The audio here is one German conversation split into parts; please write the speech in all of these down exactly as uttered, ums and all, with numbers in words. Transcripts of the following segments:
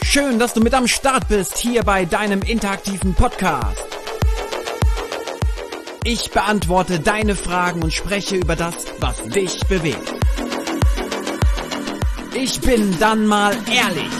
Schön, dass du mit am Start bist hier bei deinem interaktiven Podcast. Ich beantworte deine Fragen und spreche über das, was dich bewegt. Ich bin dann mal ehrlich.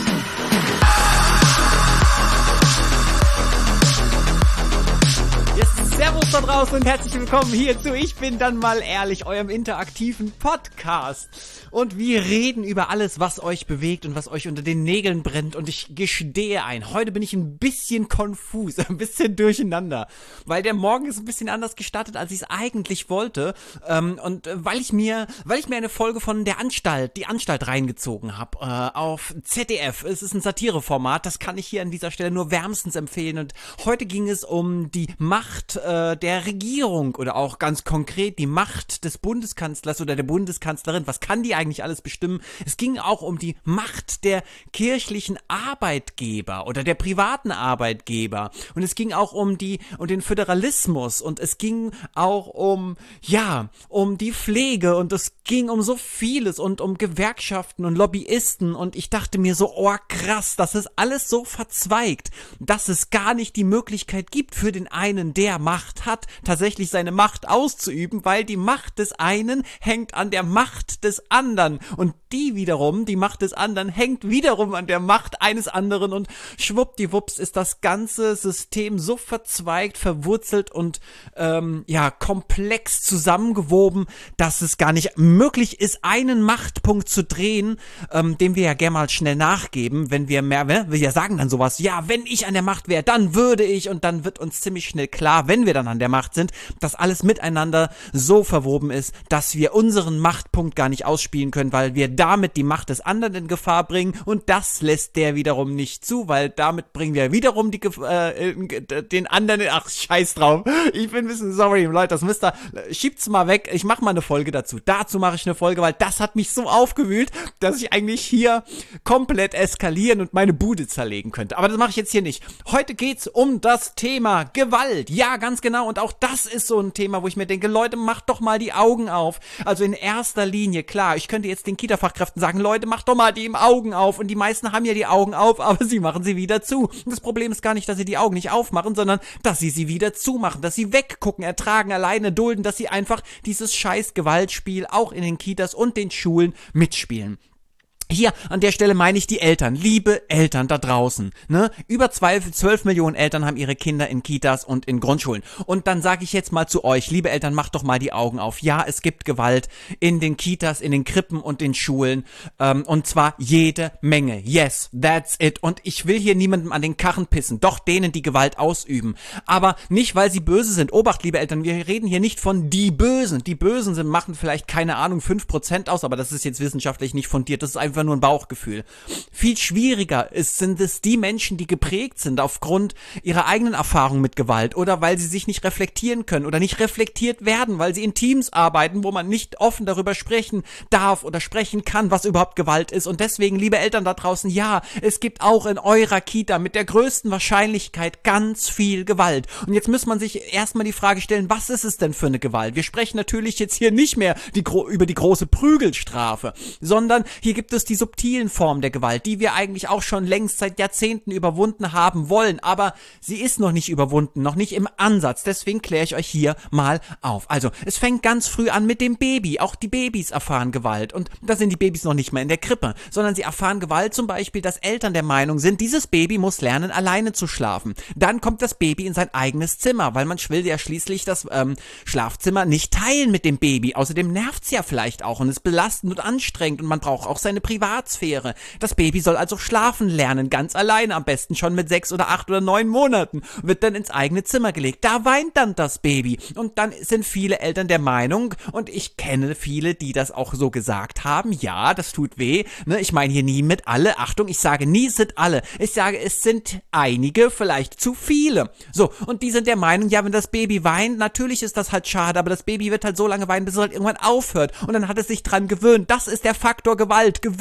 Servus da draußen und herzlich willkommen hier zu Ich bin dann mal ehrlich, eurem interaktiven Podcast. Und wir reden über alles, was euch bewegt und was euch unter den Nägeln brennt. Und ich gestehe ein, heute bin ich ein bisschen konfus, ein bisschen durcheinander. Weil der Morgen ist ein bisschen anders gestartet, als ich es eigentlich wollte. Ähm, und weil ich mir weil ich mir eine Folge von der Anstalt, die Anstalt reingezogen habe, äh, auf Z D F. Es ist ein Satireformat, das kann ich hier an dieser Stelle nur wärmstens empfehlen. Und heute ging es um die Macht äh, der Regierung oder auch ganz konkret die Macht des Bundeskanzlers oder der Bundeskanzlerin. Was kann die eigentlich alles bestimmen? Es ging auch um die Macht der kirchlichen Arbeitgeber oder der privaten Arbeitgeber und es ging auch um die um den Föderalismus und es ging auch um ja um die Pflege und es ging um so vieles und um Gewerkschaften und Lobbyisten und ich dachte mir so, oh krass, das ist alles so verzweigt, dass es gar nicht die Möglichkeit gibt für den einen, der Macht hat, tatsächlich seine Macht auszuüben, weil die Macht des einen hängt an der Macht des anderen und die wiederum, die Macht des anderen hängt wiederum an der Macht eines anderen und schwuppdiwupps ist das ganze System so verzweigt, verwurzelt und ähm, ja komplex zusammengewoben, dass es gar nicht möglich ist, einen Machtpunkt zu drehen, ähm, dem wir ja gerne mal schnell nachgeben, wenn wir mehr, ne? Wir sagen dann sowas, ja, wenn ich an der Macht wäre, dann würde ich und dann wird uns ziemlich schnell klar, wenn wir dann an der Macht sind, dass alles miteinander so verwoben ist, dass wir unseren Machtpunkt gar nicht ausspielen können, weil wir damit die Macht des anderen in Gefahr bringen und das lässt der wiederum nicht zu, weil damit bringen wir wiederum die Gef- äh, den anderen, ach scheiß drauf, ich bin ein bisschen sorry, Leute, das müsst ihr, schiebt's mal weg, ich mach mal eine Folge dazu, dazu mache ich eine Folge, weil das hat mich so aufgewühlt, dass ich eigentlich hier komplett eskalieren und meine Bude zerlegen könnte, aber das mache ich jetzt hier nicht. Heute geht's um das Thema Gewalt, ja ganz genau und auch das ist so ein Thema, wo ich mir denke, Leute, macht doch mal die Augen auf, also in erster Linie, klar, ich könnte jetzt den Kita-Fachkräften sagen, Leute, macht doch mal die Augen auf und die meisten haben ja die Augen auf, aber sie machen sie wieder zu. Und das Problem ist gar nicht, dass sie die Augen nicht aufmachen, sondern dass sie sie wieder zumachen, dass sie weggucken, ertragen, alleine dulden, dass sie einfach dieses scheiß Gewaltspiel auch in den Kitas und den Schulen mitspielen. Hier an der Stelle meine ich die Eltern, liebe Eltern da draußen, ne? Über zwölf Millionen Eltern haben ihre Kinder in Kitas und in Grundschulen. Und dann sage ich jetzt mal zu euch, liebe Eltern, macht doch mal die Augen auf. Ja, es gibt Gewalt in den Kitas, in den Krippen und den Schulen. Ähm, und zwar jede Menge. Yes, that's it. Und ich will hier niemandem an den Karren pissen, doch denen, die Gewalt ausüben. Aber nicht, weil sie böse sind. Obacht, liebe Eltern, wir reden hier nicht von die Bösen. Die Bösen sind, machen vielleicht, keine Ahnung, fünf Prozent aus, aber das ist jetzt wissenschaftlich nicht fundiert. Das ist einfach nur ein Bauchgefühl. Viel schwieriger ist, sind es die Menschen, die geprägt sind aufgrund ihrer eigenen Erfahrung mit Gewalt oder weil sie sich nicht reflektieren können oder nicht reflektiert werden, weil sie in Teams arbeiten, wo man nicht offen darüber sprechen darf oder sprechen kann, was überhaupt Gewalt ist. Und deswegen, liebe Eltern da draußen, ja, es gibt auch in eurer Kita mit der größten Wahrscheinlichkeit ganz viel Gewalt. Und jetzt muss man sich erstmal die Frage stellen, was ist es denn für eine Gewalt? Wir sprechen natürlich jetzt hier nicht mehr die, über die große Prügelstrafe, sondern hier gibt es die subtilen Formen der Gewalt, die wir eigentlich auch schon längst seit Jahrzehnten überwunden haben wollen, aber sie ist noch nicht überwunden, noch nicht im Ansatz, deswegen kläre ich euch hier mal auf. Also, es fängt ganz früh an mit dem Baby, auch die Babys erfahren Gewalt und da sind die Babys noch nicht mal in der Krippe, sondern sie erfahren Gewalt zum Beispiel, dass Eltern der Meinung sind, dieses Baby muss lernen, alleine zu schlafen. Dann kommt das Baby in sein eigenes Zimmer, weil man will ja schließlich das ähm, Schlafzimmer nicht teilen mit dem Baby, außerdem nervt's ja vielleicht auch und ist belastend und anstrengend und man braucht auch seine Privatsphäre. Das Baby soll also schlafen lernen, ganz alleine, am besten schon mit sechs oder acht oder neun Monaten, wird dann ins eigene Zimmer gelegt. Da weint dann das Baby und dann sind viele Eltern der Meinung und ich kenne viele, die das auch so gesagt haben, ja, das tut weh, ne? Ich meine hier nie mit alle, Achtung, ich sage nie, es sind alle, ich sage, es sind einige, vielleicht zu viele. So, und die sind der Meinung, ja, wenn das Baby weint, natürlich ist das halt schade, aber das Baby wird halt so lange weinen, bis es halt irgendwann aufhört und dann hat es sich dran gewöhnt. Das ist der Faktor Gewalt, Gewöhnung.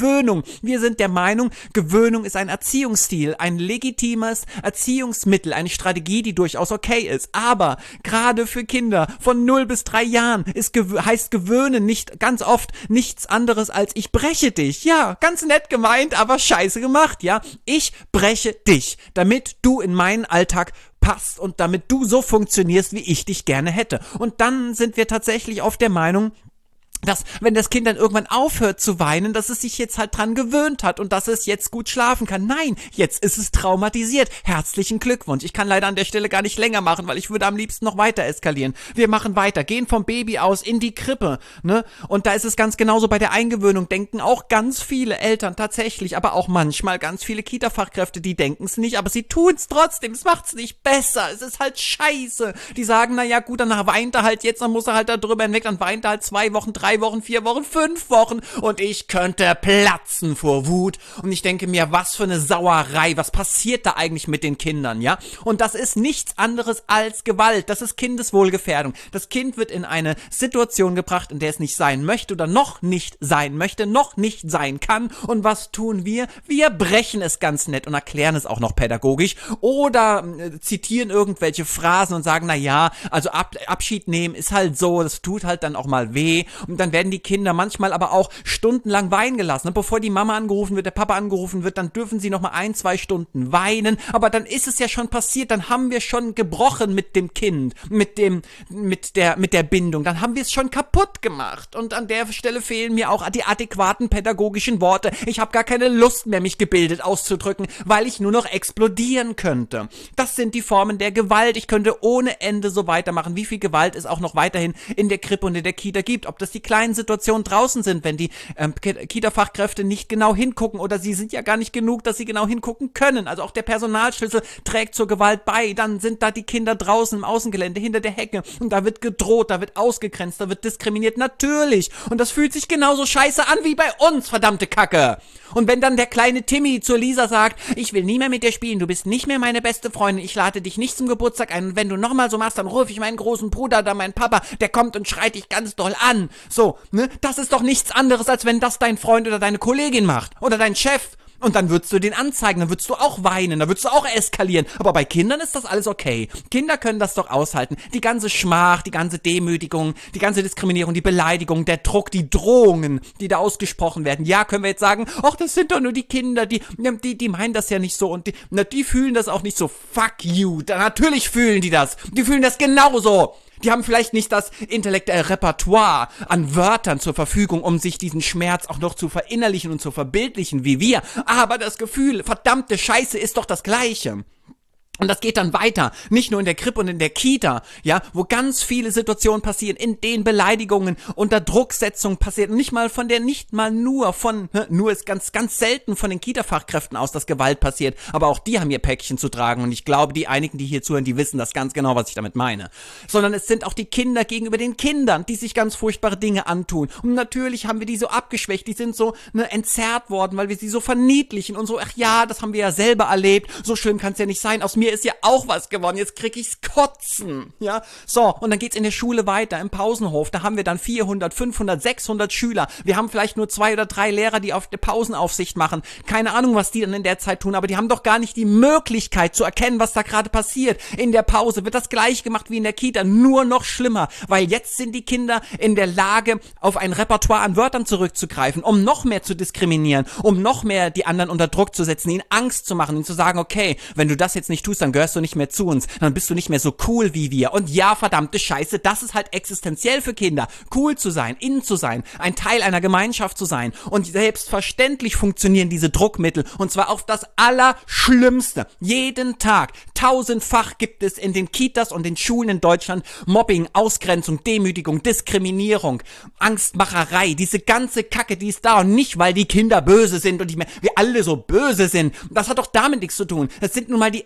Gewöhnung. Wir sind der Meinung, Gewöhnung ist ein Erziehungsstil, ein legitimes Erziehungsmittel, eine Strategie, die durchaus okay ist. Aber gerade für Kinder von null bis drei Jahren ist gew- heißt gewöhnen nicht ganz oft nichts anderes als ich breche dich. Ja, ganz nett gemeint, aber scheiße gemacht, ja. Ich breche dich, damit du in meinen Alltag passt und damit du so funktionierst, wie ich dich gerne hätte. Und dann sind wir tatsächlich auf der Meinung, dass, wenn das Kind dann irgendwann aufhört zu weinen, dass es sich jetzt halt dran gewöhnt hat und dass es jetzt gut schlafen kann. Nein, jetzt ist es traumatisiert. Herzlichen Glückwunsch. Ich kann leider an der Stelle gar nicht länger machen, weil ich würde am liebsten noch weiter eskalieren. Wir machen weiter, gehen vom Baby aus in die Krippe, ne? Und da ist es ganz genauso bei der Eingewöhnung. Denken auch ganz viele Eltern tatsächlich, aber auch manchmal ganz viele Kita-Fachkräfte, die denken es nicht, aber sie tun es trotzdem. Es macht's nicht besser. Es ist halt scheiße. Die sagen, na ja, gut, dann weint er halt jetzt, dann muss er halt da drüber hinweg, dann weint er halt zwei Wochen, drei Drei Wochen, vier Wochen, fünf Wochen und ich könnte platzen vor Wut und ich denke mir, was für eine Sauerei, was passiert da eigentlich mit den Kindern, ja? Und das ist nichts anderes als Gewalt, das ist Kindeswohlgefährdung. Das Kind wird in eine Situation gebracht, in der es nicht sein möchte oder noch nicht sein möchte, noch nicht sein kann und was tun wir? Wir brechen es ganz nett und erklären es auch noch pädagogisch oder äh, zitieren irgendwelche Phrasen und sagen, na ja, also Ab- Abschied nehmen ist halt so, das tut halt dann auch mal weh. Und dann werden die Kinder manchmal aber auch stundenlang weinen gelassen. Und bevor die Mama angerufen wird, der Papa angerufen wird, dann dürfen sie noch mal ein, zwei Stunden weinen. Aber dann ist es ja schon passiert, dann haben wir schon gebrochen mit dem Kind, mit dem, mit der, mit der Bindung. Dann haben wir es schon kaputt gemacht. Und an der Stelle fehlen mir auch die adäquaten pädagogischen Worte. Ich habe gar keine Lust mehr, mich gebildet auszudrücken, weil ich nur noch explodieren könnte. Das sind die Formen der Gewalt. Ich könnte ohne Ende so weitermachen, wie viel Gewalt es auch noch weiterhin in der Krippe und in der Kita gibt. Ob das die kleinen Situationen draußen sind, wenn die ähm, Kita-Fachkräfte nicht genau hingucken oder sie sind ja gar nicht genug, dass sie genau hingucken können. Also auch der Personalschlüssel trägt zur Gewalt bei. Dann sind da die Kinder draußen im Außengelände, hinter der Hecke und da wird gedroht, da wird ausgegrenzt, da wird diskriminiert. Natürlich. Und das fühlt sich genauso scheiße an wie bei uns, verdammte Kacke. Und wenn dann der kleine Timmy zur Lisa sagt, ich will nie mehr mit dir spielen, du bist nicht mehr meine beste Freundin, ich lade dich nicht zum Geburtstag ein und wenn du nochmal so machst, dann rufe ich meinen großen Bruder oder meinen Papa, der kommt und schreit dich ganz doll an. So, ne? Das ist doch nichts anderes, als wenn das dein Freund oder deine Kollegin macht oder dein Chef. Und dann würdest du den anzeigen, dann würdest du auch weinen, dann würdest du auch eskalieren. Aber bei Kindern ist das alles okay. Kinder können das doch aushalten. Die ganze Schmach, die ganze Demütigung, die ganze Diskriminierung, die Beleidigung, der Druck, die Drohungen, die da ausgesprochen werden. Ja, können wir jetzt sagen, ach, das sind doch nur die Kinder, die, die, die meinen das ja nicht so und die, na, die fühlen das auch nicht so. Fuck you. Da, natürlich fühlen die das. Die fühlen das genauso. Die haben vielleicht nicht das intellektuelle Repertoire an Wörtern zur Verfügung, um sich diesen Schmerz auch noch zu verinnerlichen und zu verbildlichen wie wir. Aber das Gefühl, verdammte Scheiße, ist doch das Gleiche. Und das geht dann weiter, nicht nur in der Krippe und in der Kita, ja, wo ganz viele Situationen passieren, in denen Beleidigungen unter Drucksetzung passieren, nicht mal von der, nicht mal nur von, nur ist ganz, ganz selten von den Kita-Fachkräften aus, dass Gewalt passiert, aber auch die haben ihr Päckchen zu tragen und ich glaube, die einigen, die hier zuhören, die wissen das ganz genau, was ich damit meine. Sondern es sind auch die Kinder gegenüber den Kindern, die sich ganz furchtbare Dinge antun. Und natürlich haben wir die so abgeschwächt, die sind so, ne, entzerrt worden, weil wir sie so verniedlichen und so, ach ja, das haben wir ja selber erlebt, so schlimm kann es ja nicht sein, aus mir ist ja auch was geworden, jetzt krieg ich's kotzen, ja, so, und dann geht's in der Schule weiter, im Pausenhof, da haben wir dann vierhundert, fünfhundert, sechshundert Schüler, wir haben vielleicht nur zwei oder drei Lehrer, die auf der Pausenaufsicht machen, keine Ahnung, was die dann in der Zeit tun, aber die haben doch gar nicht die Möglichkeit zu erkennen, was da gerade passiert. In der Pause wird das gleich gemacht wie in der Kita, nur noch schlimmer, weil jetzt sind die Kinder in der Lage, auf ein Repertoire an Wörtern zurückzugreifen, um noch mehr zu diskriminieren, um noch mehr die anderen unter Druck zu setzen, ihnen Angst zu machen, ihnen zu sagen, okay, wenn du das jetzt nicht tust, dann gehörst du nicht mehr zu uns, dann bist du nicht mehr so cool wie wir. Und ja, verdammte Scheiße, das ist halt existenziell für Kinder, cool zu sein, in zu sein, ein Teil einer Gemeinschaft zu sein. Und selbstverständlich funktionieren diese Druckmittel, und zwar auf das Allerschlimmste. Jeden Tag, tausendfach gibt es in den Kitas und den Schulen in Deutschland Mobbing, Ausgrenzung, Demütigung, Diskriminierung, Angstmacherei, diese ganze Kacke, die ist da, und nicht, weil die Kinder böse sind und nicht mehr, wir alle so böse sind. Das hat doch damit nichts zu tun. Das sind nun mal die ersten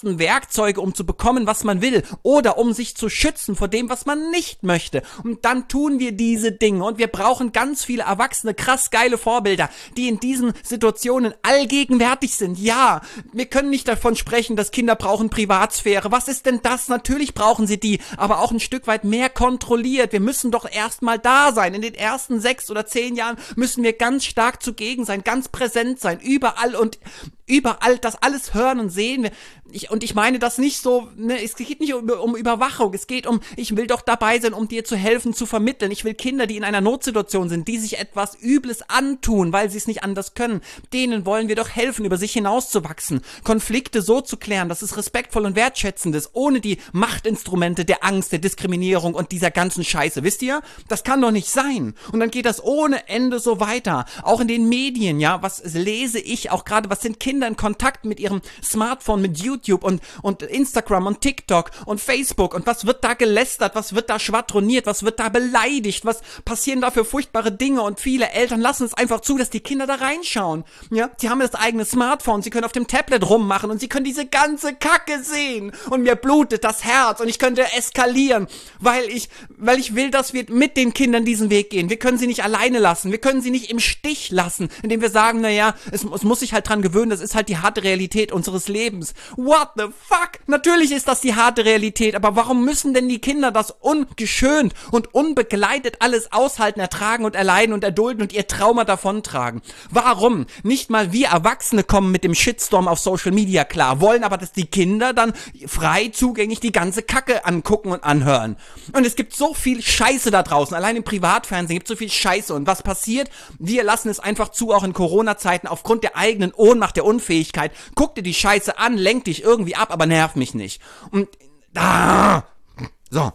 besten Werkzeuge, um zu bekommen, was man will, oder um sich zu schützen vor dem, was man nicht möchte. Und dann tun wir diese Dinge und wir brauchen ganz viele erwachsene, krass geile Vorbilder, die in diesen Situationen allgegenwärtig sind. Ja, wir können nicht davon sprechen, dass Kinder brauchen Privatsphäre. Was ist denn das? Natürlich brauchen sie die, aber auch ein Stück weit mehr kontrolliert. Wir müssen doch erstmal da sein. In den ersten sechs oder zehn Jahren müssen wir ganz stark zugegen sein, ganz präsent sein, überall und überall das alles hören und sehen. Ich, und ich meine das nicht so, ne, es geht nicht um, um Überwachung, es geht um, ich will doch dabei sein, um dir zu helfen, zu vermitteln. Ich will Kinder, die in einer Notsituation sind, die sich etwas Übles antun, weil sie es nicht anders können, denen wollen wir doch helfen, über sich hinauszuwachsen, Konflikte so zu klären, dass es respektvoll und wertschätzend ist, ohne die Machtinstrumente der Angst, der Diskriminierung und dieser ganzen Scheiße. Wisst ihr? Das kann doch nicht sein. Und dann geht das ohne Ende so weiter. Auch in den Medien, ja, was lese ich auch gerade, was sind Kinder in Kontakt mit ihrem Smartphone, mit YouTube und, und Instagram und TikTok und Facebook und was wird da gelästert, was wird da schwadroniert, was wird da beleidigt, was passieren da für furchtbare Dinge und viele Eltern lassen es einfach zu, dass die Kinder da reinschauen, ja, sie haben das eigene Smartphone, sie können auf dem Tablet rummachen und sie können diese ganze Kacke sehen und mir blutet das Herz und ich könnte eskalieren, weil ich, weil ich will, dass wir mit den Kindern diesen Weg gehen, wir können sie nicht alleine lassen, wir können sie nicht im Stich lassen, indem wir sagen, naja, es, es muss sich halt dran gewöhnen, das ist halt die harte Realität unseres Lebens. What the fuck? Natürlich ist das die harte Realität, aber warum müssen denn die Kinder das ungeschönt und unbegleitet alles aushalten, ertragen und erleiden und erdulden und ihr Trauma davontragen? Warum? Nicht mal wir Erwachsene kommen mit dem Shitstorm auf Social Media klar, wollen aber, dass die Kinder dann frei zugänglich die ganze Kacke angucken und anhören. Und es gibt so viel Scheiße da draußen, allein im Privatfernsehen gibt es so viel Scheiße und was passiert? Wir lassen es einfach zu, auch in Corona-Zeiten, aufgrund der eigenen Ohnmacht, der Unfähigkeit. Guck dir die Scheiße an, lenk dich irgendwie ab, aber nerv mich nicht. Und ah, so.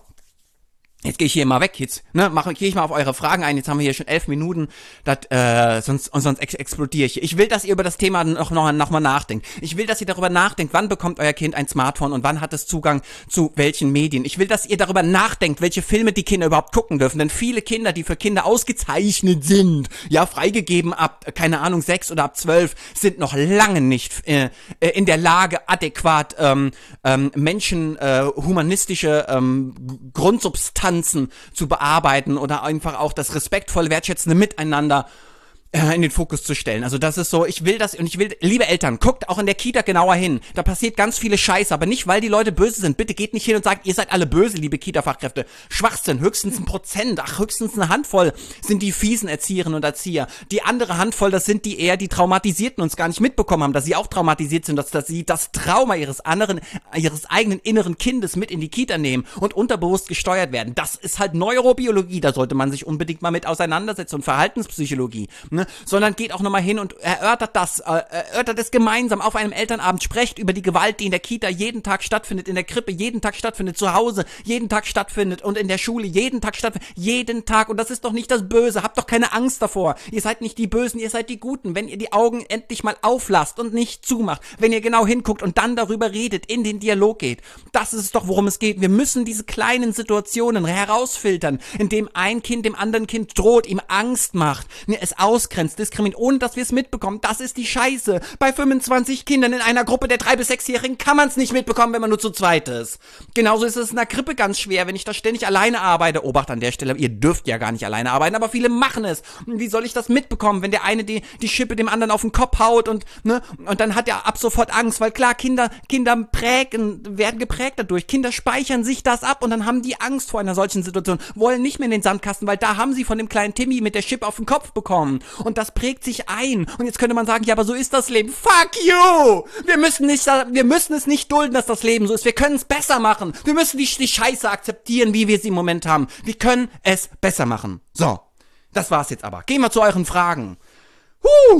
Jetzt gehe ich hier mal weg, jetzt, ne, mache, gehe ich mal auf eure Fragen ein, jetzt haben wir hier schon elf Minuten, dat, äh, sonst, und sonst ex explodiere ich hier. Ich will, dass ihr über das Thema noch, noch, noch mal nachdenkt. Ich will, dass ihr darüber nachdenkt, wann bekommt euer Kind ein Smartphone und wann hat es Zugang zu welchen Medien. Ich will, dass ihr darüber nachdenkt, welche Filme die Kinder überhaupt gucken dürfen, denn viele Kinder, die für Kinder ausgezeichnet sind, ja, freigegeben ab, keine Ahnung, sechs oder ab zwölf, sind noch lange nicht äh, in der Lage, adäquat ähm, ähm, Menschen, äh, humanistische ähm, Grundsubstanzen zu bearbeiten oder einfach auch das respektvolle, wertschätzende Miteinander in den Fokus zu stellen. Also das ist so, ich will das und ich will, liebe Eltern, guckt auch in der Kita genauer hin. Da passiert ganz viele Scheiße, aber nicht, weil die Leute böse sind. Bitte geht nicht hin und sagt, ihr seid alle böse, liebe Kita-Fachkräfte. Schwachsinn, höchstens ein Prozent, ach, höchstens eine Handvoll sind die fiesen Erzieherinnen und Erzieher. Die andere Handvoll, das sind die eher die Traumatisierten und uns gar nicht mitbekommen haben, dass sie auch traumatisiert sind, dass, dass sie das Trauma ihres anderen, ihres eigenen inneren Kindes mit in die Kita nehmen und unterbewusst gesteuert werden. Das ist halt Neurobiologie, da sollte man sich unbedingt mal mit auseinandersetzen und Verhaltenspsychologie, ne? Sondern geht auch nochmal hin und erörtert das, äh, erörtert es gemeinsam auf einem Elternabend, sprecht über die Gewalt, die in der Kita jeden Tag stattfindet, in der Krippe jeden Tag stattfindet, zu Hause jeden Tag stattfindet und in der Schule jeden Tag stattfindet, jeden Tag, und das ist doch nicht das Böse, habt doch keine Angst davor, ihr seid nicht die Bösen, ihr seid die Guten, wenn ihr die Augen endlich mal auflasst und nicht zumacht, wenn ihr genau hinguckt und dann darüber redet, in den Dialog geht, das ist es doch, worum es geht. Wir müssen diese kleinen Situationen herausfiltern, indem ein Kind dem anderen Kind droht, ihm Angst macht, es ausgrenzt, diskriminiert, ohne dass wir es mitbekommen. Das ist die Scheiße. Bei fünfundzwanzig Kindern in einer Gruppe der drei bis sechsjährigen kann man es nicht mitbekommen, wenn man nur zu zweit ist. Genauso ist es in der Krippe ganz schwer, wenn ich da ständig alleine arbeite. Obacht an der Stelle, ihr dürft ja gar nicht alleine arbeiten, aber viele machen es. Und wie soll ich das mitbekommen, wenn der eine die, die Schippe dem anderen auf den Kopf haut und, ne, und dann hat er ab sofort Angst, weil klar, Kinder, Kinder prägen, werden geprägt dadurch. Kinder speichern sich das ab und dann haben die Angst vor einer solchen Situation, wollen nicht mehr in den Sandkasten, weil da haben sie von dem kleinen Timmy mit der Schippe auf den Kopf bekommen. Und das prägt sich ein. Und jetzt könnte man sagen, ja, aber so ist das Leben. Fuck you! Wir müssen nicht, wir müssen es nicht dulden, dass das Leben so ist. Wir können es besser machen. Wir müssen die, die Scheiße akzeptieren, wie wir sie im Moment haben. Wir können es besser machen. So. Das war's jetzt aber. Gehen wir zu euren Fragen. Huh.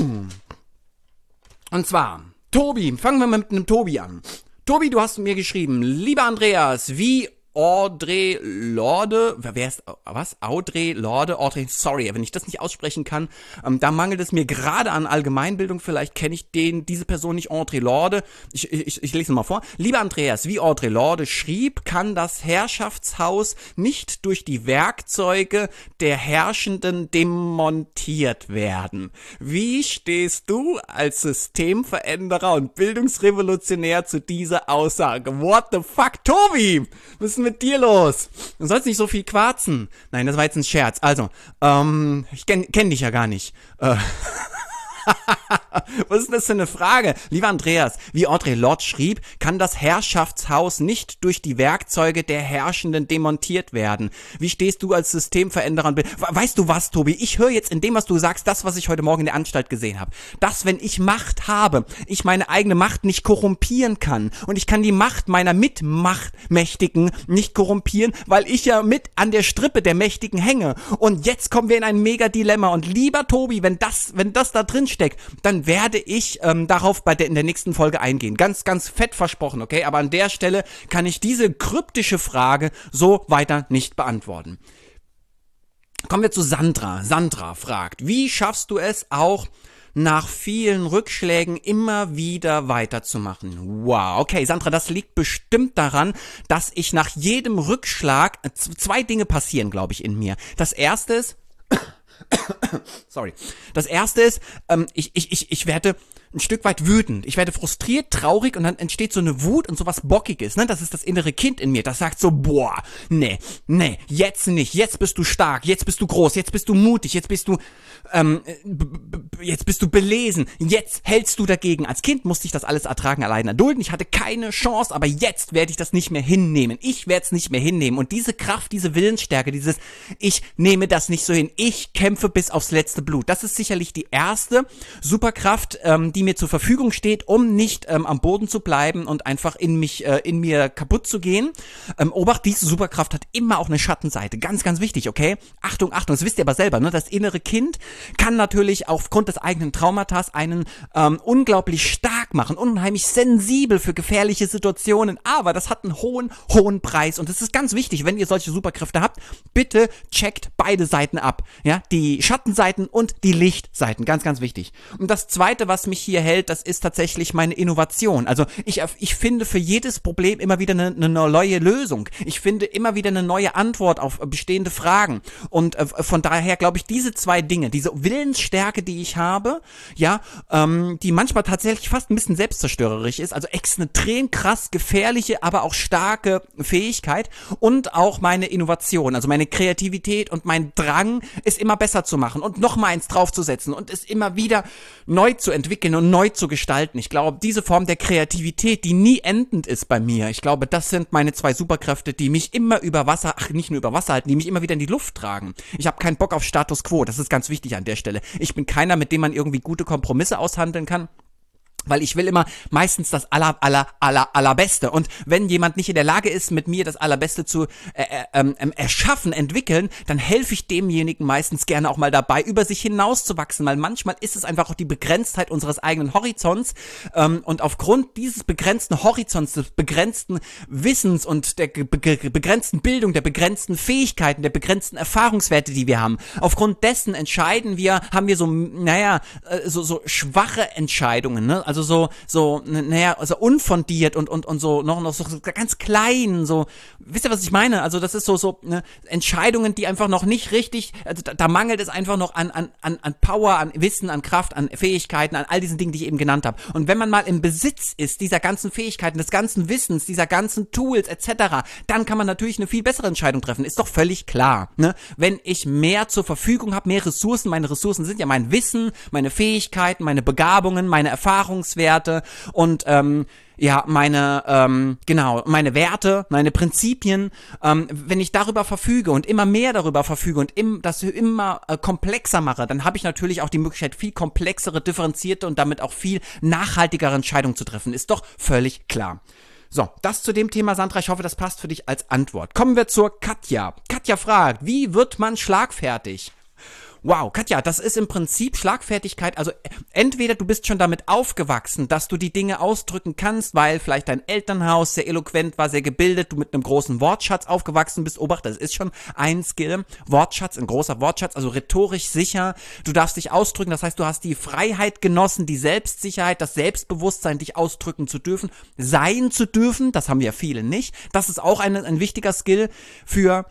Und zwar, Tobi, fangen wir mal mit einem Tobi an. Tobi, du hast mir geschrieben, lieber Andreas, wie Audre Lorde, wer ist, was? Audre Lorde, Audre, sorry, wenn ich das nicht aussprechen kann, ähm, da mangelt es mir gerade an Allgemeinbildung, vielleicht kenne ich den, diese Person nicht, Audre Lorde, ich, ich, ich lese mal vor. Lieber Andreas, wie Audre Lorde schrieb, kann das Herrschaftshaus nicht durch die Werkzeuge der Herrschenden demontiert werden. Wie stehst du als Systemveränderer und Bildungsrevolutionär zu dieser Aussage? What the fuck, Tobi? Was ist denn mit dir los? Du sollst nicht so viel quarzen. Nein, das war jetzt ein Scherz. Also, ähm, ich kenn, kenn dich ja gar nicht. Äh, Was ist das für eine Frage? Lieber Andreas, wie Audre Lorde schrieb, kann das Herrschaftshaus nicht durch die Werkzeuge der Herrschenden demontiert werden. Wie stehst du als Systemveränderer? Weißt du was, Tobi? Ich höre jetzt in dem, was du sagst, das, was ich heute Morgen in der Anstalt gesehen habe. Dass, wenn ich Macht habe, ich meine eigene Macht nicht korrumpieren kann. Und ich kann die Macht meiner Mitmachtmächtigen nicht korrumpieren, weil ich ja mit an der Strippe der Mächtigen hänge. Und jetzt kommen wir in ein Mega-Dilemma. Und lieber Tobi, wenn das, wenn das da drin steckt, dann werde ich ähm, darauf bei der, in der nächsten Folge eingehen. Ganz, ganz fett versprochen, okay? Aber an der Stelle kann ich diese kryptische Frage so weiter nicht beantworten. Kommen wir zu Sandra. Sandra fragt, wie schaffst du es auch nach vielen Rückschlägen immer wieder weiterzumachen? Wow, okay, Sandra, das liegt bestimmt daran, dass ich nach jedem Rückschlag, äh, zwei Dinge passieren, glaube ich, in mir. Das erste ist, Sorry. Das erste ist, ähm, ich, ich, ich, ich werde ein Stück weit wütend. Ich werde frustriert, traurig und dann entsteht so eine Wut und sowas Bockiges, ne? Das ist das innere Kind in mir, das sagt so, boah, nee, nee, jetzt nicht, jetzt bist du stark, jetzt bist du groß, jetzt bist du mutig, jetzt bist du, ähm, b- b- jetzt bist du belesen, jetzt hältst du dagegen. Als Kind musste ich das alles ertragen, allein erdulden, ich hatte keine Chance, aber jetzt werde ich das nicht mehr hinnehmen. Ich werde es nicht mehr hinnehmen und diese Kraft, diese Willensstärke, dieses, ich nehme das nicht so hin, ich kämpfe bis aufs letzte Blut. Das ist sicherlich die erste Superkraft, ähm, die mir zur Verfügung steht, um nicht ähm, am Boden zu bleiben und einfach in mich, äh, in mir kaputt zu gehen. Ähm, Obacht, diese Superkraft hat immer auch eine Schattenseite. Ganz, ganz wichtig, okay? Achtung, Achtung, das wisst ihr aber selber, ne? Das innere Kind kann natürlich aufgrund des eigenen Traumatas einen ähm, unglaublich stark machen, unheimlich sensibel für gefährliche Situationen, aber das hat einen hohen, hohen Preis und es ist ganz wichtig, wenn ihr solche Superkräfte habt, bitte checkt beide Seiten ab, ja? Die Schattenseiten und die Lichtseiten, ganz, ganz wichtig. Und das Zweite, was mich hier hält, das ist tatsächlich meine Innovation. Also ich, ich finde für jedes Problem immer wieder eine, eine neue Lösung. Ich finde immer wieder eine neue Antwort auf bestehende Fragen. Und äh, von daher glaube ich, diese zwei Dinge, diese Willensstärke, die ich habe, ja, ähm, die manchmal tatsächlich fast ein bisschen selbstzerstörerisch ist, also extrem krass gefährliche, aber auch starke Fähigkeit und auch meine Innovation, also meine Kreativität und mein Drang, es immer besser zu machen und noch mal eins draufzusetzen und es immer wieder neu zu entwickeln und neu zu gestalten. Ich glaube, diese Form der Kreativität, die nie endend ist bei mir, ich glaube, das sind meine zwei Superkräfte, die mich immer über Wasser, ach, nicht nur über Wasser halten, die mich immer wieder in die Luft tragen. Ich habe keinen Bock auf Status Quo, das ist ganz wichtig an der Stelle. Ich bin keiner, mit dem man irgendwie gute Kompromisse aushandeln kann. Weil ich will immer meistens das aller, aller, aller, allerbeste. Und wenn jemand nicht in der Lage ist, mit mir das Allerbeste zu äh, äh, ähm, erschaffen, entwickeln, dann helfe ich demjenigen meistens gerne auch mal dabei, über sich hinauszuwachsen. Weil manchmal ist es einfach auch die Begrenztheit unseres eigenen Horizonts. Ähm, und aufgrund dieses begrenzten Horizonts, des begrenzten Wissens und der be- be- begrenzten Bildung, der begrenzten Fähigkeiten, der begrenzten Erfahrungswerte, die wir haben, aufgrund dessen entscheiden wir, haben wir so, naja, äh, so, so schwache Entscheidungen, ne? Also Also so, so, naja, also unfundiert und, und, und so, noch, noch so ganz klein, so, wisst ihr, was ich meine? Also das ist so, so, ne, Entscheidungen, die einfach noch nicht richtig, also da, da mangelt es einfach noch an, an, an, an Power, an Wissen, an Kraft, an Fähigkeiten, an all diesen Dingen, die ich eben genannt habe. Und wenn man mal im Besitz ist, dieser ganzen Fähigkeiten, des ganzen Wissens, dieser ganzen Tools, et cetera, dann kann man natürlich eine viel bessere Entscheidung treffen. Ist doch völlig klar, ne? Wenn ich mehr zur Verfügung habe, mehr Ressourcen, meine Ressourcen sind ja mein Wissen, meine Fähigkeiten, meine Begabungen, meine Erfahrungen, Werte und ähm, ja, meine, ähm, genau, meine Werte, meine Prinzipien, ähm, wenn ich darüber verfüge und immer mehr darüber verfüge und im, das immer äh, komplexer mache, dann habe ich natürlich auch die Möglichkeit, viel komplexere, differenzierte und damit auch viel nachhaltigere Entscheidungen zu treffen. Ist doch völlig klar. So, das zu dem Thema, Sandra. Ich hoffe, das passt für dich als Antwort. Kommen wir zur Katja. Katja fragt, wie wird man schlagfertig? Wow, Katja, das ist im Prinzip Schlagfertigkeit, also entweder du bist schon damit aufgewachsen, dass du die Dinge ausdrücken kannst, weil vielleicht dein Elternhaus sehr eloquent war, sehr gebildet, du mit einem großen Wortschatz aufgewachsen bist, obacht, das ist schon ein Skill, Wortschatz, ein großer Wortschatz, also rhetorisch sicher, du darfst dich ausdrücken, das heißt, du hast die Freiheit genossen, die Selbstsicherheit, das Selbstbewusstsein, dich ausdrücken zu dürfen, sein zu dürfen, das haben ja viele nicht, das ist auch ein, ein wichtiger Skill für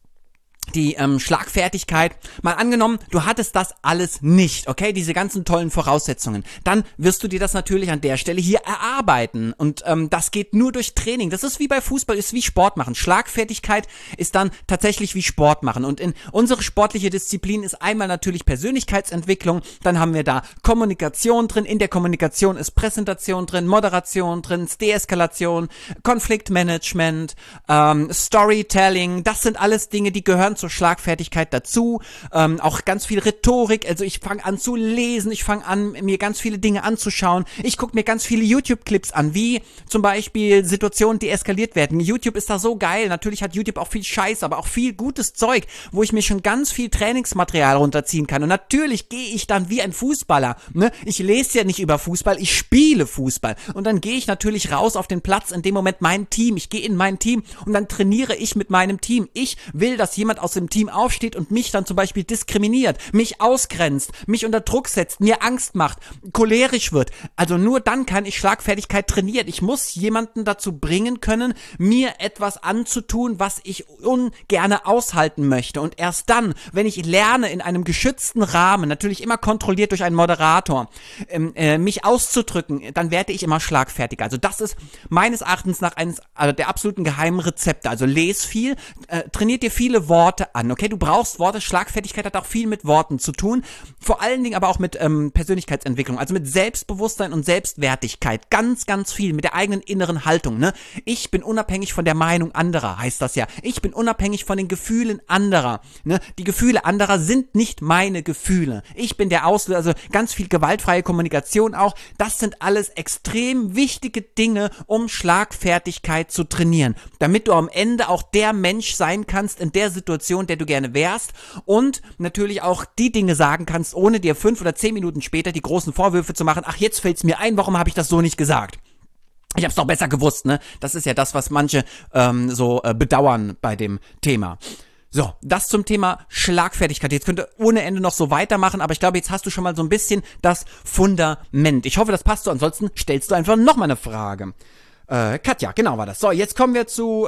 die ähm, Schlagfertigkeit. Mal angenommen, du hattest das alles nicht, okay, diese ganzen tollen Voraussetzungen, dann wirst du dir das natürlich an der Stelle hier erarbeiten und ähm, das geht nur durch Training. Das ist wie bei Fußball, ist wie Sport machen. Schlagfertigkeit ist dann tatsächlich wie Sport machen und in unsere sportliche Disziplin ist einmal natürlich Persönlichkeitsentwicklung, dann haben wir da Kommunikation drin, in der Kommunikation ist Präsentation drin, Moderation drin, Deeskalation, Konfliktmanagement, ähm, Storytelling, das sind alles Dinge, die gehören zur Schlagfertigkeit dazu, ähm, auch ganz viel Rhetorik, also ich fange an zu lesen, ich fange an, mir ganz viele Dinge anzuschauen, ich gucke mir ganz viele YouTube-Clips an, wie zum Beispiel Situationen, die eskaliert werden. YouTube ist da so geil, natürlich hat YouTube auch viel Scheiß, aber auch viel gutes Zeug, wo ich mir schon ganz viel Trainingsmaterial runterziehen kann und natürlich gehe ich dann wie ein Fußballer, ne? Ich lese ja nicht über Fußball, ich spiele Fußball und dann gehe ich natürlich raus auf den Platz, in dem Moment mein Team, ich gehe in mein Team und dann trainiere ich mit meinem Team. Ich will, dass jemand aus dem Team aufsteht und mich dann zum Beispiel diskriminiert, mich ausgrenzt, mich unter Druck setzt, mir Angst macht, cholerisch wird. Also nur dann kann ich Schlagfertigkeit trainieren. Ich muss jemanden dazu bringen können, mir etwas anzutun, was ich ungerne aushalten möchte. Und erst dann, wenn ich lerne, in einem geschützten Rahmen, natürlich immer kontrolliert durch einen Moderator, ähm, äh, mich auszudrücken, dann werde ich immer schlagfertiger. Also das ist meines Erachtens nach eines also der absoluten geheimen Rezepte. Also les viel, äh, trainiert dir viele Worte an, okay? Du brauchst Worte, Schlagfertigkeit hat auch viel mit Worten zu tun, vor allen Dingen aber auch mit ähm, Persönlichkeitsentwicklung, also mit Selbstbewusstsein und Selbstwertigkeit, ganz, ganz viel, mit der eigenen inneren Haltung, ne? Ich bin unabhängig von der Meinung anderer, heißt das ja. Ich bin unabhängig von den Gefühlen anderer, ne? Die Gefühle anderer sind nicht meine Gefühle. Ich bin der Auslöser, also ganz viel gewaltfreie Kommunikation auch, das sind alles extrem wichtige Dinge, um Schlagfertigkeit zu trainieren, damit du am Ende auch der Mensch sein kannst in der Situation, der du gerne wärst und natürlich auch die Dinge sagen kannst, ohne dir fünf oder zehn Minuten später die großen Vorwürfe zu machen, ach, jetzt fällt's mir ein, warum habe ich das so nicht gesagt? Ich hab's doch besser gewusst, ne? Das ist ja das, was manche ähm, so äh, bedauern bei dem Thema. So, das zum Thema Schlagfertigkeit. Jetzt könnt ihr ohne Ende noch so weitermachen, aber ich glaube, jetzt hast du schon mal so ein bisschen das Fundament. Ich hoffe, das passt so, ansonsten stellst du einfach nochmal eine Frage. Äh, Katja, genau war das. So, jetzt kommen wir zu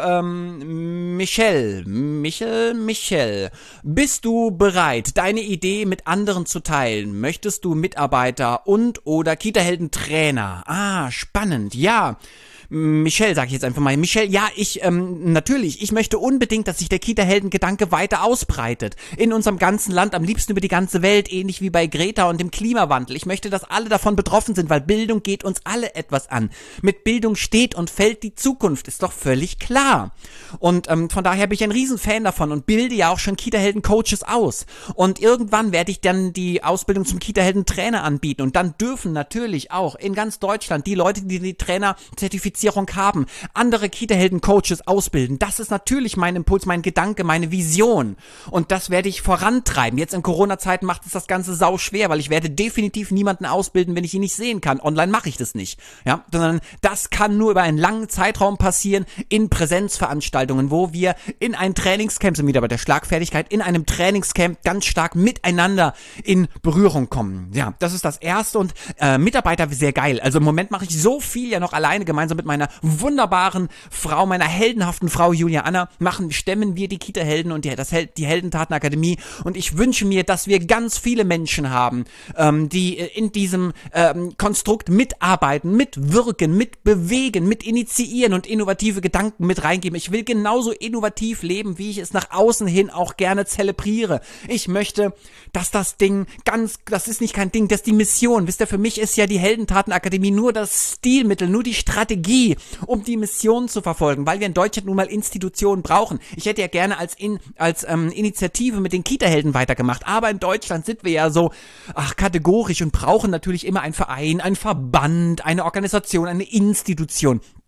ähm, Michelle. Michel, Michel. Bist du bereit, deine Idee mit anderen zu teilen? Möchtest du Mitarbeiter und oder Kita-Helden-Trainer? Ah, spannend. Ja. Michelle, sage ich jetzt einfach mal. Michelle, ja, ich, ähm, natürlich, ich möchte unbedingt, dass sich der Kita-Helden-Gedanke weiter ausbreitet. In unserem ganzen Land, am liebsten über die ganze Welt, ähnlich wie bei Greta und dem Klimawandel. Ich möchte, dass alle davon betroffen sind, weil Bildung geht uns alle etwas an. Mit Bildung steht und fällt die Zukunft, ist doch völlig klar. Und ähm, von daher bin ich ein Riesenfan davon und bilde ja auch schon Kita-Helden-Coaches aus. Und irgendwann werde ich dann die Ausbildung zum Kita-Helden-Trainer anbieten. Und dann dürfen natürlich auch in ganz Deutschland die Leute, die die Trainer-Zertifizierung haben, andere Kita-Helden-Coaches ausbilden. Das ist natürlich mein Impuls, mein Gedanke, meine Vision. Und das werde ich vorantreiben. Jetzt in Corona-Zeiten macht es das Ganze sau schwer, weil ich werde definitiv niemanden ausbilden, wenn ich ihn nicht sehen kann. Online mache ich das nicht. Ja, sondern das kann nur über einen langen Zeitraum passieren in Präsenzveranstaltungen, wo wir in ein Trainingscamp, sind wieder bei der Schlagfertigkeit, in einem Trainingscamp ganz stark miteinander in Berührung kommen. Ja, das ist das Erste und äh, Mitarbeiter sehr geil. Also im Moment mache ich so viel ja noch alleine gemeinsam mit meiner wunderbaren Frau, meiner heldenhaften Frau Julia Anna, machen, stemmen wir die Kita-Helden und die, das Hel- die Heldentatenakademie und ich wünsche mir, dass wir ganz viele Menschen haben, ähm, die in diesem ähm, Konstrukt mitarbeiten, mitwirken, mitbewegen, mit initiieren und innovative Gedanken mit reingeben. Ich will genauso innovativ leben, wie ich es nach außen hin auch gerne zelebriere. Ich möchte, dass das Ding ganz, das ist nicht kein Ding, das ist die Mission. Wisst ihr, für mich ist ja die Heldentatenakademie nur das Stilmittel, nur die Strategie, um die Mission zu verfolgen, weil wir in Deutschland nun mal Institutionen brauchen. Ich hätte ja gerne als in, als ähm, Initiative mit den Kita-Helden weitergemacht, aber in Deutschland sind wir ja so ach, kategorisch und brauchen natürlich immer einen Verein, einen Verband, eine Organisation, eine Institution.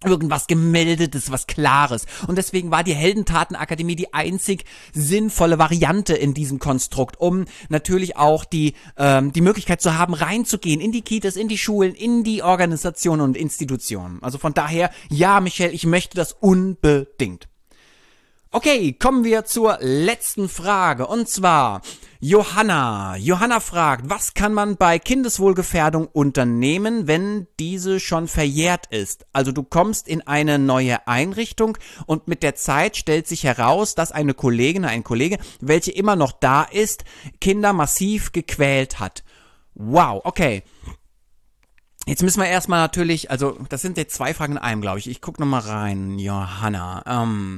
irgendwas Gemeldetes, was Klares. Und deswegen war die Heldentatenakademie die einzig sinnvolle Variante in diesem Konstrukt, um natürlich auch die ähm, die Möglichkeit zu haben, reinzugehen in die Kitas, in die Schulen, in die Organisationen und Institutionen. Also von daher, ja, Michelle, ich möchte das unbedingt. Okay, kommen wir zur letzten Frage, und zwar Johanna. Johanna fragt, was kann man bei Kindeswohlgefährdung unternehmen, wenn diese schon verjährt ist? Also du kommst in eine neue Einrichtung und mit der Zeit stellt sich heraus, dass eine Kollegin, ein Kollege, welche immer noch da ist, Kinder massiv gequält hat. Wow, okay. Jetzt müssen wir erstmal natürlich, also das sind jetzt zwei Fragen in einem, glaube ich. Ich gucke nochmal rein, Johanna. Ähm...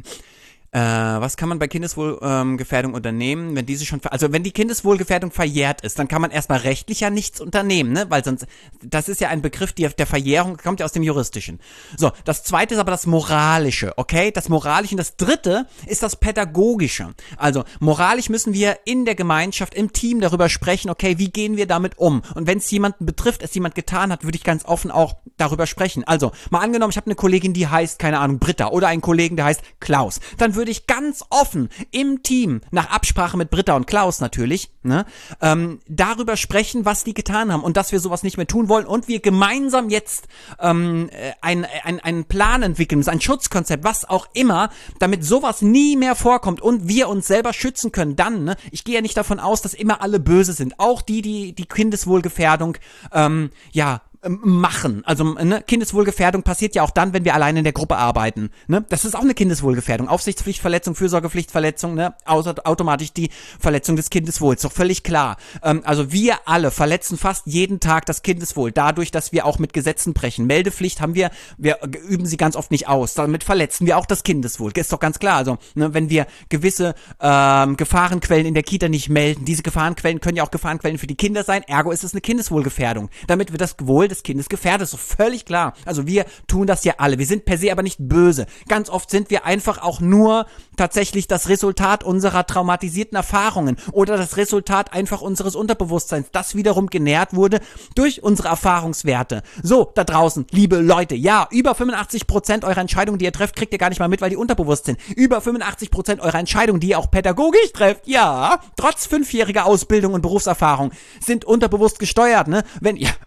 Äh, was kann man bei Kindeswohlgefährdung ähm, unternehmen, wenn diese schon, ver- also wenn die Kindeswohlgefährdung verjährt ist, dann kann man erstmal rechtlich ja nichts unternehmen, ne, weil sonst, das ist ja ein Begriff, die, der Verjährung kommt ja aus dem Juristischen. So, das zweite ist aber das Moralische, okay, das Moralische, und das dritte ist das Pädagogische. Also, moralisch müssen wir in der Gemeinschaft, im Team darüber sprechen, okay, wie gehen wir damit um? Und wenn es jemanden betrifft, es jemand getan hat, würde ich ganz offen auch darüber sprechen. Also, mal angenommen, ich habe eine Kollegin, die heißt, keine Ahnung, Britta, oder einen Kollegen, der heißt Klaus, dann würde ich ganz offen im Team, nach Absprache mit Britta und Klaus natürlich, ne, ähm, darüber sprechen, was die getan haben und dass wir sowas nicht mehr tun wollen und wir gemeinsam jetzt ähm, ein, ein, einen Plan entwickeln, ein Schutzkonzept, was auch immer, damit sowas nie mehr vorkommt und wir uns selber schützen können. Dann, ne, ich gehe ja nicht davon aus, dass immer alle böse sind, auch die, die die Kindeswohlgefährdung, ähm, ja, machen. Also ne, Kindeswohlgefährdung passiert ja auch dann, wenn wir alleine in der Gruppe arbeiten. Ne? Das ist auch eine Kindeswohlgefährdung. Aufsichtspflichtverletzung, Fürsorgepflichtverletzung, ne? Außer, automatisch die Verletzung des Kindeswohls. Doch völlig klar. Ähm, also wir alle verletzen fast jeden Tag das Kindeswohl, dadurch, dass wir auch mit Gesetzen brechen. Meldepflicht haben wir, wir üben sie ganz oft nicht aus. Damit verletzen wir auch das Kindeswohl. Ist doch ganz klar. Also ne, wenn wir gewisse ähm, Gefahrenquellen in der Kita nicht melden, diese Gefahrenquellen können ja auch Gefahrenquellen für die Kinder sein. Ergo ist es eine Kindeswohlgefährdung. Damit wird das Wohl des Kindes gefährdet, so völlig klar. Also wir tun das ja alle. Wir sind per se aber nicht böse. Ganz oft sind wir einfach auch nur tatsächlich das Resultat unserer traumatisierten Erfahrungen oder das Resultat einfach unseres Unterbewusstseins, das wiederum genährt wurde durch unsere Erfahrungswerte. So, da draußen, liebe Leute, ja, über fünfundachtzig Prozent eurer Entscheidungen, die ihr trefft, kriegt ihr gar nicht mal mit, weil die unterbewusst sind. Über fünfundachtzig Prozent eurer Entscheidungen, die ihr auch pädagogisch trefft, ja, trotz fünfjähriger Ausbildung und Berufserfahrung, sind unterbewusst gesteuert, ne? Wenn ihr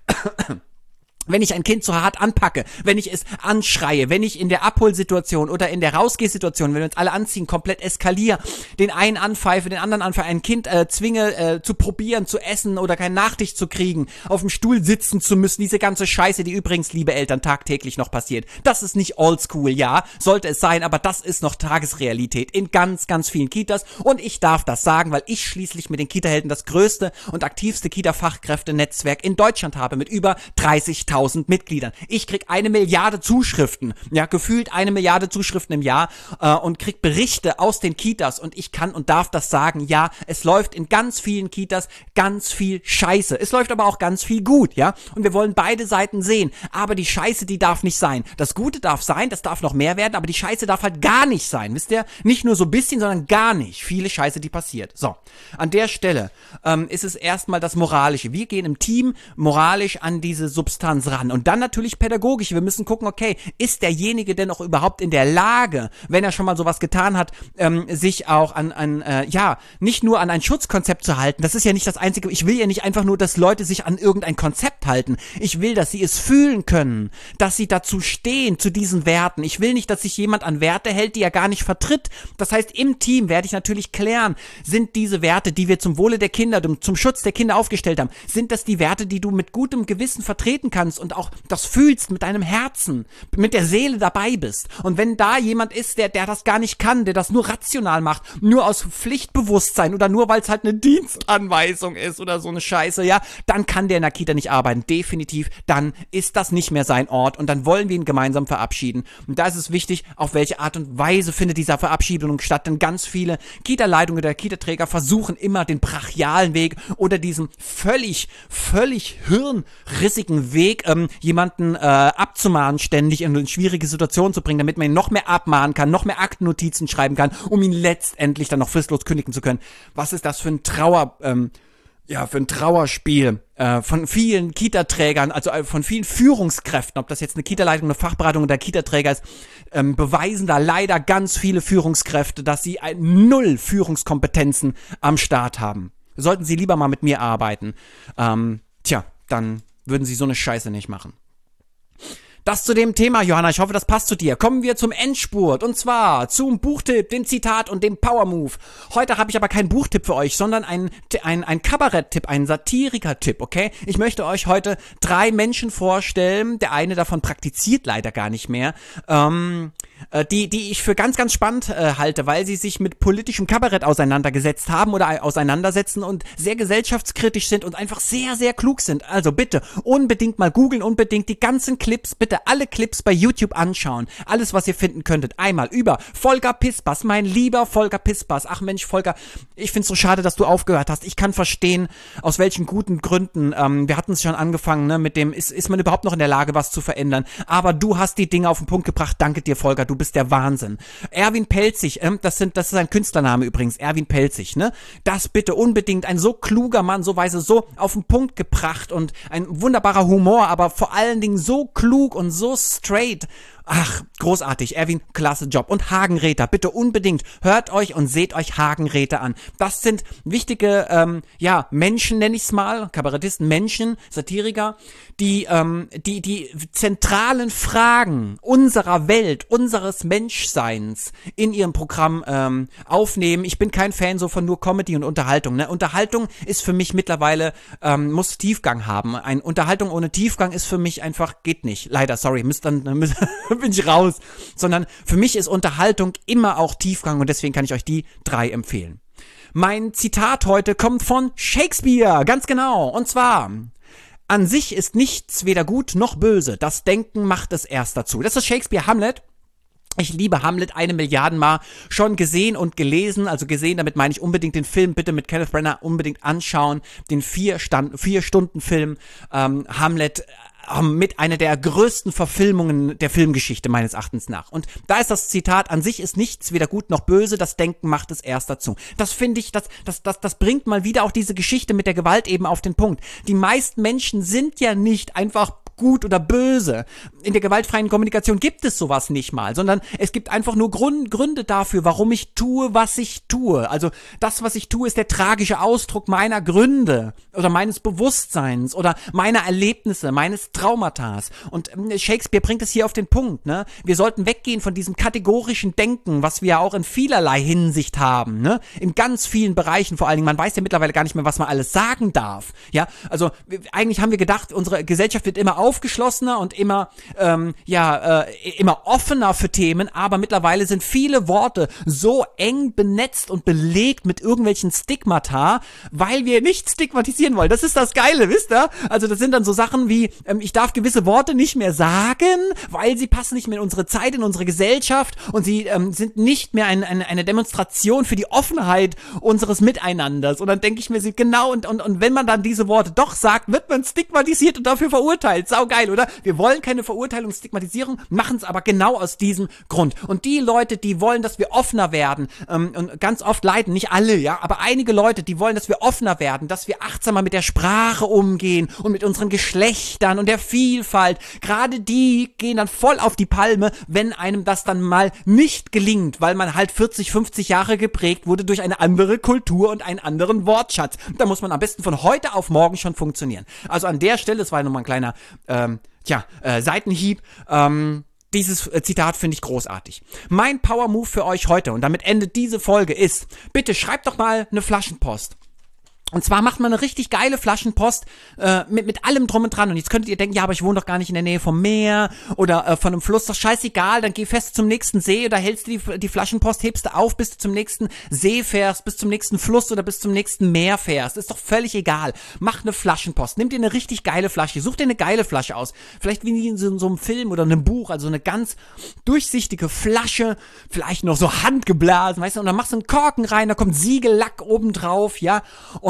Wenn ich ein Kind zu hart anpacke, wenn ich es anschreie, wenn ich in der Abholsituation oder in der Rausgehsituation, wenn wir uns alle anziehen, komplett eskaliere, den einen anpfeife, den anderen anpfeife, ein Kind äh, zwinge äh, zu probieren, zu essen oder keinen Nachtisch zu kriegen, auf dem Stuhl sitzen zu müssen, diese ganze Scheiße, die übrigens, liebe Eltern, tagtäglich noch passiert. Das ist nicht oldschool, ja, sollte es sein, aber das ist noch Tagesrealität in ganz, ganz vielen Kitas und ich darf das sagen, weil ich schließlich mit den Kita-Helden das größte und aktivste Kita-Fachkräftenetzwerk in Deutschland habe, mit über dreißigtausend Mitgliedern. Ich krieg eine Milliarde Zuschriften, ja, gefühlt eine Milliarde Zuschriften im Jahr äh, und krieg Berichte aus den Kitas und ich kann und darf das sagen, ja, es läuft in ganz vielen Kitas ganz viel Scheiße. Es läuft aber auch ganz viel gut, ja, und wir wollen beide Seiten sehen, aber die Scheiße, die darf nicht sein. Das Gute darf sein, das darf noch mehr werden, aber die Scheiße darf halt gar nicht sein, wisst ihr? Nicht nur so ein bisschen, sondern gar nicht. Viele Scheiße, die passiert. So, an der Stelle ähm, ist es erstmal das Moralische. Wir gehen im Team moralisch an diese Substanz ran. Und dann natürlich pädagogisch. Wir müssen gucken, okay, ist derjenige denn auch überhaupt in der Lage, wenn er schon mal sowas getan hat, ähm, sich auch an, an äh, ja, nicht nur an ein Schutzkonzept zu halten. Das ist ja nicht das Einzige. Ich will ja nicht einfach nur, dass Leute sich an irgendein Konzept halten. Ich will, dass sie es fühlen können, dass sie dazu stehen, zu diesen Werten. Ich will nicht, dass sich jemand an Werte hält, die er gar nicht vertritt. Das heißt, im Team werde ich natürlich klären, sind diese Werte, die wir zum Wohle der Kinder, zum Schutz der Kinder aufgestellt haben, sind das die Werte, die du mit gutem Gewissen vertreten kannst und auch das fühlst mit deinem Herzen, mit der Seele dabei bist. Und wenn da jemand ist, der, der das gar nicht kann, der das nur rational macht, nur aus Pflichtbewusstsein oder nur, weil es halt eine Dienstanweisung ist oder so eine Scheiße, ja, dann kann der in der Kita nicht arbeiten. Definitiv, dann ist das nicht mehr sein Ort und dann wollen wir ihn gemeinsam verabschieden. Und da ist es wichtig, auf welche Art und Weise findet dieser Verabschiedung statt, denn ganz viele Kita-Leitungen oder Kita-Träger versuchen immer den brachialen Weg oder diesen völlig, völlig hirnrissigen Weg, ähm, jemanden äh, abzumahnen, ständig in eine schwierige Situation zu bringen, damit man ihn noch mehr abmahnen kann, noch mehr Aktennotizen schreiben kann, um ihn letztendlich dann noch fristlos kündigen zu können. Was ist das für ein Trauer, ähm, ja, für ein Trauerspiel äh, von vielen Kita-Trägern, also äh, von vielen Führungskräften, ob das jetzt eine Kita-Leitung, eine Fachberatung oder Kita-Träger ist, ähm, beweisen da leider ganz viele Führungskräfte, dass sie ein null Führungskompetenzen am Start haben. Sollten sie lieber mal mit mir arbeiten. Ähm, tja, dann würden sie so eine Scheiße nicht machen. Das zu dem Thema, Johanna, ich hoffe, das passt zu dir. Kommen wir zum Endspurt und zwar zum Buchtipp, dem Zitat und dem Power-Move. Heute habe ich aber keinen Buchtipp für euch, sondern einen ein, ein Kabarett-Tipp, einen Satiriker-Tipp, okay? Ich möchte euch heute drei Menschen vorstellen, der eine davon praktiziert leider gar nicht mehr, ähm, äh, die, die ich für ganz, ganz spannend äh, halte, weil sie sich mit politischem Kabarett auseinandergesetzt haben oder auseinandersetzen und sehr gesellschaftskritisch sind und einfach sehr, sehr klug sind. Also bitte unbedingt mal googeln, unbedingt die ganzen Clips, bitte alle Clips bei YouTube anschauen. Alles, was ihr finden könntet. Einmal über Volker Pispers, mein lieber Volker Pispers. Ach Mensch, Volker, ich find's so schade, dass du aufgehört hast. Ich kann verstehen, aus welchen guten Gründen. Ähm, wir hatten es schon angefangen, ne, mit dem, ist, ist man überhaupt noch in der Lage, was zu verändern? Aber du hast die Dinge auf den Punkt gebracht. Danke dir, Volker, du bist der Wahnsinn. Erwin Pelzig, ähm, das sind, das ist ein Künstlername übrigens, Erwin Pelzig, ne? Das bitte unbedingt, ein so kluger Mann, so weise, so auf den Punkt gebracht und ein wunderbarer Humor, aber vor allen Dingen so klug und so straight. Ach, großartig, Erwin, klasse Job. Und Hagenräther, bitte unbedingt, hört euch und seht euch Hagenräther an. Das sind wichtige, ähm, ja, Menschen, nenne ich es mal, Kabarettisten, Menschen, Satiriker, die, ähm, die, die zentralen Fragen unserer Welt, unseres Menschseins in ihrem Programm ähm, aufnehmen. Ich bin kein Fan so von nur Comedy und Unterhaltung. Ne? Unterhaltung ist für mich mittlerweile, ähm, muss Tiefgang haben. Eine Unterhaltung ohne Tiefgang ist für mich einfach, geht nicht. Leider, sorry, müsst dann, müsst, bin ich raus. Sondern für mich ist Unterhaltung immer auch Tiefgang und deswegen kann ich euch die drei empfehlen. Mein Zitat heute kommt von Shakespeare, ganz genau. Und zwar: An sich ist nichts weder gut noch böse. Das Denken macht es erst dazu. Das ist Shakespeare, Hamlet. Ich liebe Hamlet eine Milliarden Mal schon gesehen und gelesen, also gesehen, damit meine ich unbedingt den Film, bitte mit Kenneth Branagh unbedingt anschauen, den vier, Stand, vier Stunden Film, ähm, Hamlet, mit einer der größten Verfilmungen der Filmgeschichte meines Erachtens nach. Und da ist das Zitat: An sich ist nichts weder gut noch böse, das Denken macht es erst dazu. Das finde ich, das, das, das, das bringt mal wieder auch diese Geschichte mit der Gewalt eben auf den Punkt. Die meisten Menschen sind ja nicht einfach gut oder böse. In der gewaltfreien Kommunikation gibt es sowas nicht mal, sondern es gibt einfach nur Grund, Gründe dafür, warum ich tue, was ich tue. Also das, was ich tue, ist der tragische Ausdruck meiner Gründe oder meines Bewusstseins oder meiner Erlebnisse, meines Traumatas. Und Shakespeare bringt es hier auf den Punkt, ne? Wir sollten weggehen von diesem kategorischen Denken, was wir auch in vielerlei Hinsicht haben, ne? In ganz vielen Bereichen vor allen Dingen. Man weiß ja mittlerweile gar nicht mehr, was man alles sagen darf. Ja, also eigentlich haben wir gedacht, unsere Gesellschaft wird immer aufgeschlossener und immer ähm, ja äh, immer offener für Themen, aber mittlerweile sind viele Worte so eng benetzt und belegt mit irgendwelchen Stigmata, weil wir nicht stigmatisieren wollen. Das ist das Geile, wisst ihr? Also das sind dann so Sachen wie, ähm, ich darf gewisse Worte nicht mehr sagen, weil sie passen nicht mehr in unsere Zeit, in unsere Gesellschaft und sie ähm, sind nicht mehr ein, ein, eine Demonstration für die Offenheit unseres Miteinanders. Und dann denke ich mir, genau, und, und, und wenn man dann diese Worte doch sagt, wird man stigmatisiert und dafür verurteilt. Saugeil, oder? Wir wollen keine Verurteilung, Stigmatisierung, machen es aber genau aus diesem Grund. Und die Leute, die wollen, dass wir offener werden, ähm, und ganz oft leiden, nicht alle, ja, aber einige Leute, die wollen, dass wir offener werden, dass wir achtsamer mit der Sprache umgehen und mit unseren Geschlechtern und der Vielfalt. Gerade die gehen dann voll auf die Palme, wenn einem das dann mal nicht gelingt, weil man halt vierzig, fünfzig Jahre geprägt wurde durch eine andere Kultur und einen anderen Wortschatz. Da muss man am besten von heute auf morgen schon funktionieren. Also an der Stelle, das war nochmal ein kleiner Ähm, tja, äh, Seitenhieb. Ähm, dieses äh, Zitat finde ich großartig. Mein Power-Move für euch heute, und damit endet diese Folge, ist: Bitte schreibt doch mal eine Flaschenpost. Und zwar macht man eine richtig geile Flaschenpost äh, mit mit allem drum und dran. Und jetzt könntet ihr denken, ja, aber ich wohne doch gar nicht in der Nähe vom Meer oder äh, von einem Fluss. Doch scheißegal, dann geh fest zum nächsten See oder hältst du die, die Flaschenpost, hebst du auf, bis du zum nächsten See fährst, bis zum nächsten Fluss oder bis zum nächsten Meer fährst. Ist doch völlig egal. Mach eine Flaschenpost. Nimm dir eine richtig geile Flasche. Such dir eine geile Flasche aus. Vielleicht wie in so, in so einem Film oder einem Buch. Also eine ganz durchsichtige Flasche. Vielleicht noch so handgeblasen, weißt du. Und dann machst du einen Korken rein, da kommt Siegellack oben drauf, ja. Und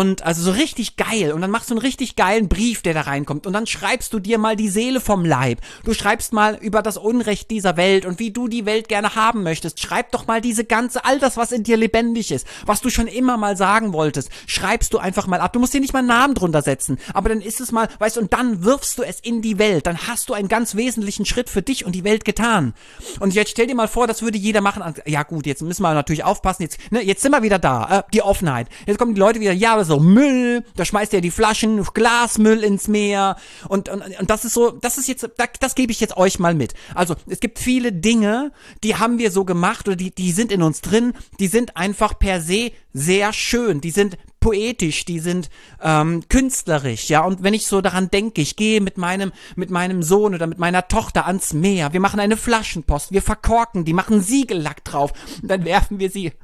Und also so richtig geil. Und dann machst du einen richtig geilen Brief, der da reinkommt. Und dann schreibst du dir mal die Seele vom Leib. Du schreibst mal über das Unrecht dieser Welt und wie du die Welt gerne haben möchtest. Schreib doch mal diese ganze, all das, was in dir lebendig ist, was du schon immer mal sagen wolltest, schreibst du einfach mal ab. Du musst dir nicht mal einen Namen drunter setzen. Aber dann ist es mal, weißt du, und dann wirfst du es in die Welt. Dann hast du einen ganz wesentlichen Schritt für dich und die Welt getan. Und jetzt stell dir mal vor, das würde jeder machen. Ja gut, jetzt müssen wir natürlich aufpassen. Jetzt, ne, jetzt sind wir wieder da. Äh, die Offenheit. Jetzt kommen die Leute wieder, ja, aber so Müll, da schmeißt ihr die Flaschen, Glasmüll ins Meer. Und, und, und das ist so, das ist jetzt, das, das gebe ich jetzt euch mal mit. Also, es gibt viele Dinge, die haben wir so gemacht oder die, die sind in uns drin, die sind einfach per se sehr schön. Die sind poetisch, die sind ähm, künstlerisch, ja, und wenn ich so daran denke, ich gehe mit meinem mit meinem Sohn oder mit meiner Tochter ans Meer, wir machen eine Flaschenpost, wir verkorken die, machen Siegellack drauf und dann werfen wir sie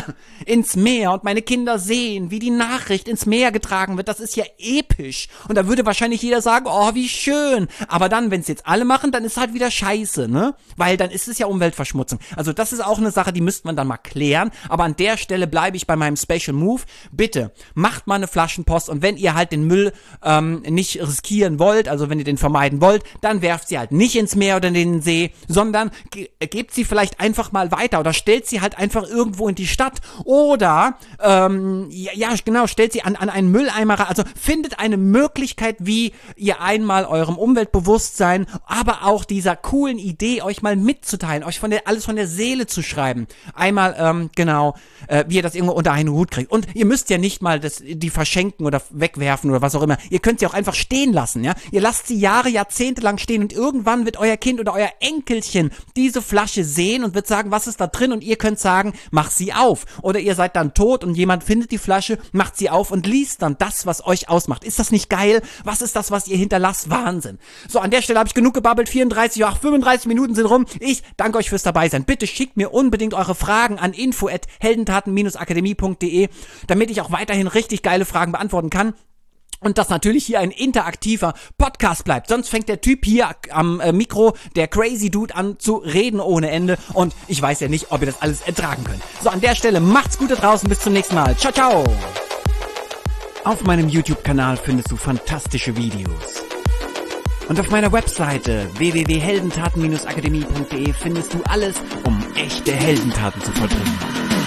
ins Meer und meine Kinder sehen, wie die Nachricht ins Meer getragen wird, das ist ja episch und da würde wahrscheinlich jeder sagen, oh, wie schön, aber dann, wenn es jetzt alle machen, dann ist halt wieder scheiße, ne, weil dann ist es ja Umweltverschmutzung, also das ist auch eine Sache, die müsste man dann mal klären, aber an der Stelle bleibe ich bei meinem Special Move, bitte macht mal eine Flaschenpost und wenn ihr halt den Müll ähm, nicht riskieren wollt, also wenn ihr den vermeiden wollt, dann werft sie halt nicht ins Meer oder in den See, sondern ge- gebt sie vielleicht einfach mal weiter oder stellt sie halt einfach irgendwo in die Stadt oder ähm, ja, ja genau, stellt sie an, an einen Mülleimer ran, also findet eine Möglichkeit, wie ihr einmal eurem Umweltbewusstsein, aber auch dieser coolen Idee, euch mal mitzuteilen, euch von der alles von der Seele zu schreiben, einmal, ähm, genau, äh, wie ihr das irgendwo unter einen Hut kriegt und ihr müsst ja nicht mal das, die verschenken oder wegwerfen oder was auch immer. Ihr könnt sie auch einfach stehen lassen, ja. Ihr lasst sie Jahre, Jahrzehnte lang stehen und irgendwann wird euer Kind oder euer Enkelchen diese Flasche sehen und wird sagen, was ist da drin und ihr könnt sagen, mach sie auf. Oder ihr seid dann tot und jemand findet die Flasche, macht sie auf und liest dann das, was euch ausmacht. Ist das nicht geil? Was ist das, was ihr hinterlasst? Wahnsinn. So, an der Stelle habe ich genug gebabbelt. vierunddreißig, ach, fünfunddreißig Minuten sind rum. Ich danke euch fürs dabei sein. Bitte schickt mir unbedingt eure Fragen an info at heldentaten akademie punkt de, damit ich auch weiterhin richtig geile Fragen beantworten kann. Und dass natürlich hier ein interaktiver Podcast bleibt. Sonst fängt der Typ hier am äh, Mikro, der Crazy Dude, an zu reden ohne Ende. Und ich weiß ja nicht, ob ihr das alles ertragen könnt. So, an der Stelle macht's gut da draußen. Bis zum nächsten Mal. Ciao, ciao. Auf meinem YouTube-Kanal findest du fantastische Videos. Und auf meiner Webseite w w w punkt heldentaten akademie punkt de findest du alles, um echte Heldentaten zu vollbringen.